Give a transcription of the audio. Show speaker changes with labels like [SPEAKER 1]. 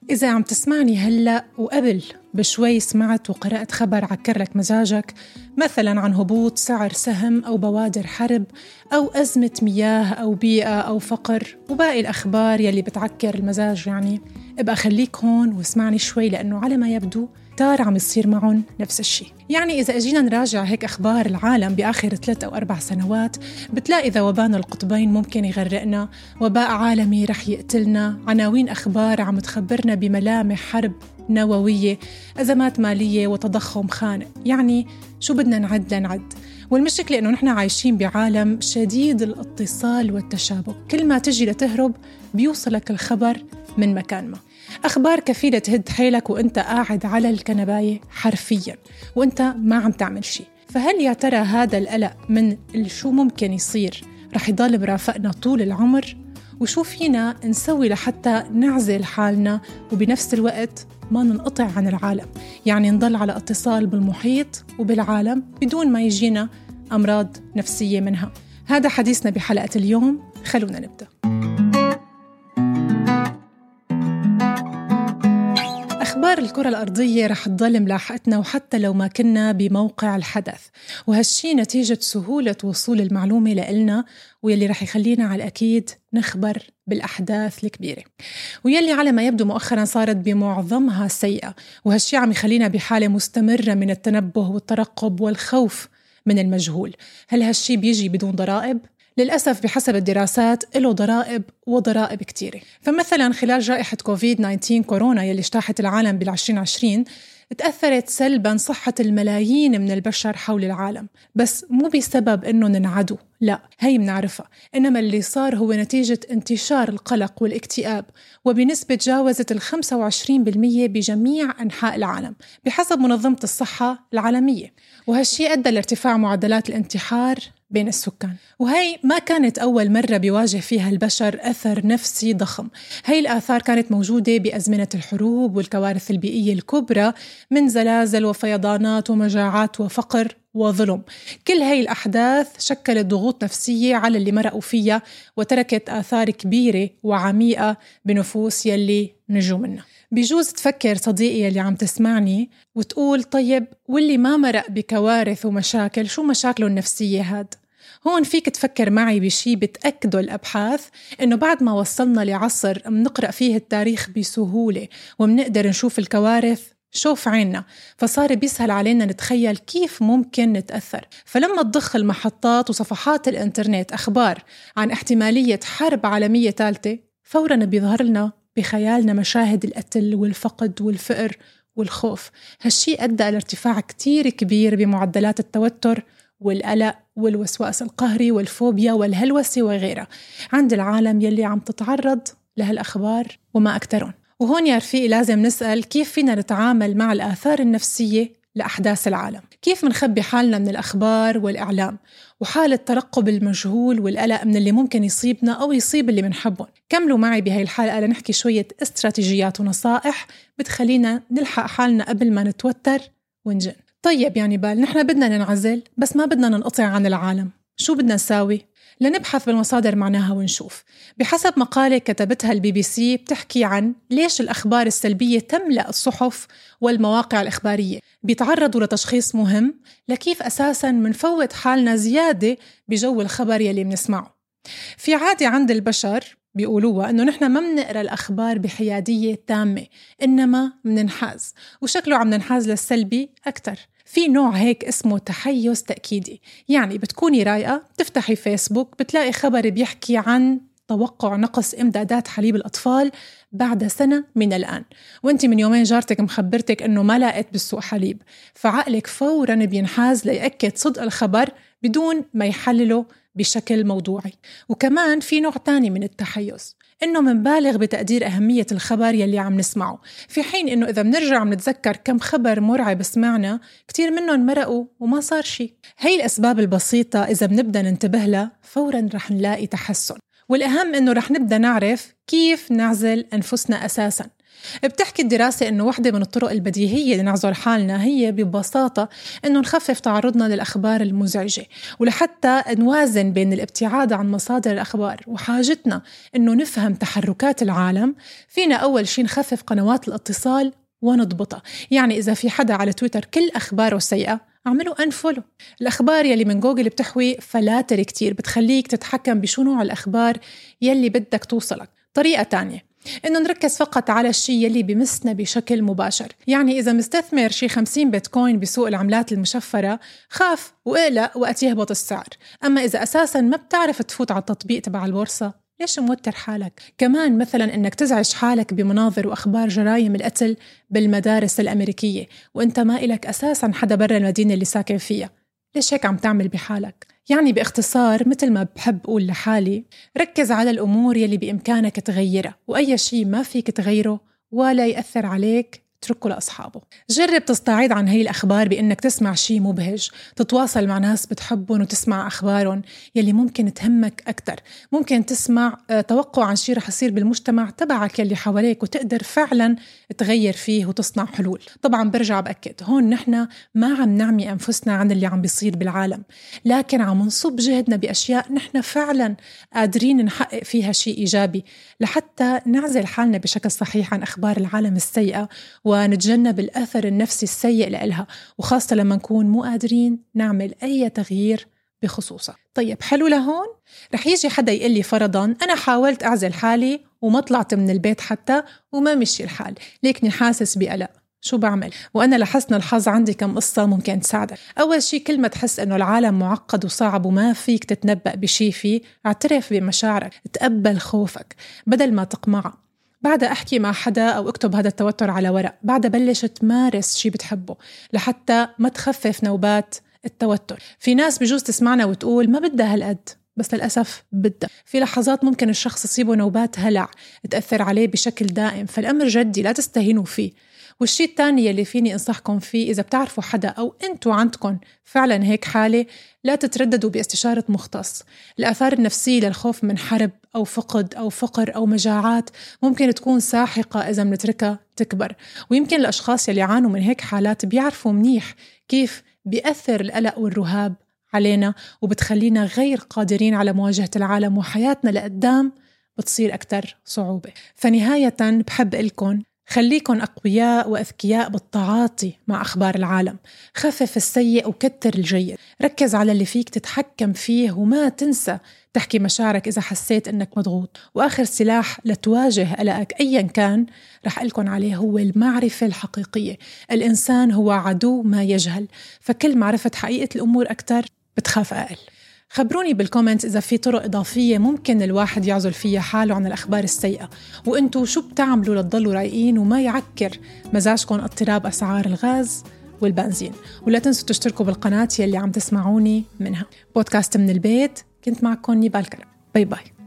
[SPEAKER 1] إذا عم تسمعني هلأ وقبل بشوي سمعت وقرأت خبر عكر لك مزاجك، مثلاً عن هبوط سعر سهم أو بوادر حرب أو أزمة مياه أو بيئة أو فقر وباقي الأخبار يلي بتعكر المزاج، يعني ابقى خليك هون واسمعني شوي، لأنه على ما يبدو تار عم يصير معهم نفس الشيء. يعني إذا أجينا نراجع هيك أخبار العالم بآخر 3 أو 4 سنوات، بتلاقي ذوبان القطبين ممكن يغرقنا، وباء عالمي رح يقتلنا، عناوين أخبار عم تخبرنا بملامح حرب نووية، أزمات مالية وتضخم خانق. يعني شو بدنا نعد لنعد؟ والمشكلة إنه نحن عايشين بعالم شديد الاتصال والتشابك، كل ما تجي لتهرب بيوصلك الخبر من مكان ما. أخبار كفيلة تهد حيلك وإنت قاعد على الكنباية حرفياً وإنت ما عم تعمل شيء. فهل يا ترى هذا القلق من شو ممكن يصير رح يضل مرافقنا طول العمر؟ وشو فينا نسوي لحتى نعزل حالنا وبنفس الوقت ما ننقطع عن العالم، يعني نضل على اتصال بالمحيط وبالعالم بدون ما يجينا أمراض نفسية منها؟ هذا حديثنا بحلقة اليوم، خلونا نبدأ. أخبار الكرة الأرضية رح تضل ملاحقتنا وحتى لو ما كنا بموقع الحدث، وهالشي نتيجة سهولة وصول المعلومة لإلنا، ويلي رح يخلينا على الأكيد نخبر بالأحداث الكبيرة، ويلي على ما يبدو مؤخراً صارت بمعظمها سيئة، وهالشي عم يخلينا بحالة مستمرة من التنبه والترقب والخوف من المجهول. هل هالشي بيجي بدون ضرائب؟ للأسف بحسب الدراسات له ضرائب وضرائب كتيرة. فمثلا خلال جائحة كوفيد-19 كورونا يلي اجتاحت العالم بال2020 تأثرت سلباً صحة الملايين من البشر حول العالم، بس مو بسبب إنه ننعدوا، لا، هي منعرفها، إنما اللي صار هو نتيجة انتشار القلق والاكتئاب، وبنسبة جاوزت 25% بجميع أنحاء العالم بحسب منظمة الصحة العالمية. وهالشي أدى لارتفاع معدلات الانتحار بين السكان، وهي ما كانت أول مرة بيواجه فيها البشر أثر نفسي ضخم. هي الآثار كانت موجودة بأزمنة الحروب والكوارث البيئية الكبرى، من زلازل وفيضانات ومجاعات وفقر وظلم. كل هاي الأحداث شكلت ضغوط نفسية على اللي مرقوا فيها، وتركت آثار كبيرة وعميقة بنفوس يلي نجوا منها. بيجوز تفكر صديقي يلي عم تسمعني وتقول طيب واللي ما مرق بكوارث ومشاكل شو مشاكله النفسية هاد؟ هون فيك تفكر معي بشي بتأكده الأبحاث، إنه بعد ما وصلنا لعصر منقرأ فيه التاريخ بسهولة ومنقدر نشوف الكوارث شوف عيننا، فصار بيسهل علينا نتخيل كيف ممكن نتأثر. فلما تضخ المحطات وصفحات الإنترنت أخبار عن احتمالية حرب عالمية ثالثة، فوراً بيظهر لنا بخيالنا مشاهد القتل والفقد والفقر والخوف. هالشي أدى لارتفاع كتير كبير بمعدلات التوتر والقلق والوسواس القهري والفوبيا والهلوسة وغيرها عند العالم يلي عم تتعرض لهالأخبار وما أكترون. وهون يا رفيقي لازم نسأل كيف فينا نتعامل مع الآثار النفسية لأحداث العالم؟ كيف منخبي حالنا من الأخبار والإعلام وحالة ترقب المجهول والقلق من اللي ممكن يصيبنا أو يصيب اللي منحبهم؟ كملوا معي بهاي الحلقة لنحكي شوية استراتيجيات ونصائح بتخلينا نلحق حالنا قبل ما نتوتر ونجن. طيب يعني نحن بدنا ننعزل بس ما بدنا ننقطع عن العالم، شو بدنا نساوي؟ لنبحث بالمصادر معناها ونشوف. بحسب مقالة كتبتها الBBC بتحكي عن ليش الأخبار السلبية تملأ الصحف والمواقع الإخبارية، بيتعرضوا لتشخيص مهم لكيف أساساً منفوت حالنا زيادة بجو الخبر يلي منسمعه. في عادة عند البشر بيقولوها إنه نحن ما منقرأ الأخبار بحيادية تامة، إنما مننحاز، وشكله عم ننحاز للسلبي أكتر. في نوع هيك اسمه تحيز تأكيدي، يعني بتكوني رايقة تفتحي فيسبوك بتلاقي خبر بيحكي عن توقع نقص إمدادات حليب الأطفال بعد سنة من الآن، وانتي من يومين جارتك مخبرتك إنه ما لقيت بالسوق حليب، فعقلك فوراً بينحاز ليأكد صدق الخبر بدون ما يحلله بشكل موضوعي. وكمان في نوع تاني من التحيز، إنه منبالغ بتقدير أهمية الخبر يلي عم نسمعه، في حين إنه إذا منرجع منتذكر كم خبر مرعب سمعنا كتير منهم مرقوا وما صار شي. هاي الأسباب البسيطة إذا بنبدأ ننتبه لها فوراً رح نلاقي تحسن. والأهم إنه رح نبدأ نعرف كيف نعزل أنفسنا أساساً، بتحكي الدراسة إنه واحدة من الطرق البديهية لنعزل حالنا هي ببساطة إنه نخفف تعرضنا للأخبار المزعجة، ولحتى نوازن بين الابتعاد عن مصادر الأخبار وحاجتنا إنه نفهم تحركات العالم. فينا أول شيء نخفف قنوات الاتصال ونضبطها. يعني إذا في حدا على تويتر كل أخباره سيئة اعملوا أنفولو. الأخبار يلي من جوجل بتحوي فلاتر كتير بتخليك تتحكم بشو نوع الأخبار يلي بدك توصلك. طريقة تانية إنه نركز فقط على الشيء يلي بمسنا بشكل مباشر. يعني إذا مستثمر شي 50 بيتكوين بسوق العملات المشفرة خاف وقلق وقت يهبط السعر. أما إذا أساساً ما بتعرف تفوت على التطبيق تبع البورصة ليش موتر حالك؟ كمان مثلاً إنك تزعج حالك بمناظر وأخبار جرائم القتل بالمدارس الأمريكية وإنت ما إلك أساساً حدا برا المدينة اللي ساكن فيها، ليش هيك عم تعمل بحالك؟ يعني باختصار مثل ما بحب أقول لحالي، ركز على الأمور يلي بإمكانك تغيرها، وأي شيء ما فيك تغيره ولا يأثر عليك اتركه لأصحابه. جرب تستعيض عن هاي الأخبار بإنك تسمع شيء مبهج، تتواصل مع ناس بتحبهم وتسمع أخبارهم يلي ممكن تهمك أكتر. ممكن تسمع توقع عن شيء رح يصير بالمجتمع تبعك يلي حواليك وتقدر فعلا تغير فيه وتصنع حلول. طبعا برجع بأكد هون نحن ما عم نعمي أنفسنا عن اللي عم بيصير بالعالم، لكن عم نصب جهدنا بأشياء نحن فعلا قادرين نحقق فيها شيء إيجابي لحتى نعزل حالنا بشكل صحيح عن أخبار العالم السيئة ونتجنب الأثر النفسي السيء لإلها، وخاصة لما نكون مو قادرين نعمل أي تغيير بخصوصها. طيب حلو لهون؟ رح يجي حدا يقول لي فرضاً أنا حاولت أعزل حالي وما طلعت من البيت حتى وما مشي الحال، ليكني حاسس بقلق، شو بعمل؟ وأنا لحسن الحظ عندي كم قصة ممكن تساعدك. أول شيء كل ما تحس إنه العالم معقد وصعب وما فيك تتنبأ بشي فيه، اعترف بمشاعرك، تقبل خوفك بدل ما تقمعه. بعدها أحكي مع حدا أو اكتب هذا التوتر على ورق. بعدها بلش تمارس شي بتحبه لحتى ما تخفف نوبات التوتر. في ناس بجوز تسمعنا وتقول ما بدها هالقد، بس للأسف بدها. في لحظات ممكن الشخص يصيبه نوبات هلع تأثر عليه بشكل دائم، فالأمر جدي لا تستهينوا فيه. والشيء الثاني اللي فيني أنصحكم فيه، إذا بتعرفوا حدا أو أنتوا عندكم فعلا هيك حالة، لا تترددوا باستشارة مختص. الآثار النفسية للخوف من حرب أو فقد أو فقر أو مجاعات ممكن تكون ساحقة إذا منتركها تكبر، ويمكن الأشخاص اللي يعانوا من هيك حالات بيعرفوا منيح كيف بيأثر القلق والرهاب علينا وبتخلينا غير قادرين على مواجهة العالم، وحياتنا لقدام بتصير أكتر صعوبة. فنهاية بحب لكم خليكن أقوياء وأذكياء بالتعاطي مع أخبار العالم. خفف السيء وكتر الجيد. ركز على اللي فيك تتحكم فيه وما تنسى تحكي مشاعرك إذا حسيت أنك مضغوط. وآخر سلاح لتواجه قلقك أيا كان رح أقولكن عليه هو المعرفة الحقيقية. الإنسان هو عدو ما يجهل، فكل معرفة حقيقة الأمور أكتر بتخاف أقل. خبروني بالكومنت إذا في طرق إضافية ممكن الواحد يعزل فيها حاله عن الأخبار السيئة، وإنتوا شو بتعملوا لتضلوا رايقين وما يعكر مزاجكم اضطراب أسعار الغاز والبنزين. ولا تنسوا تشتركوا بالقناة يلي عم تسمعوني منها. بودكاست من البيت، كنت معكم نيبال كرم. باي باي.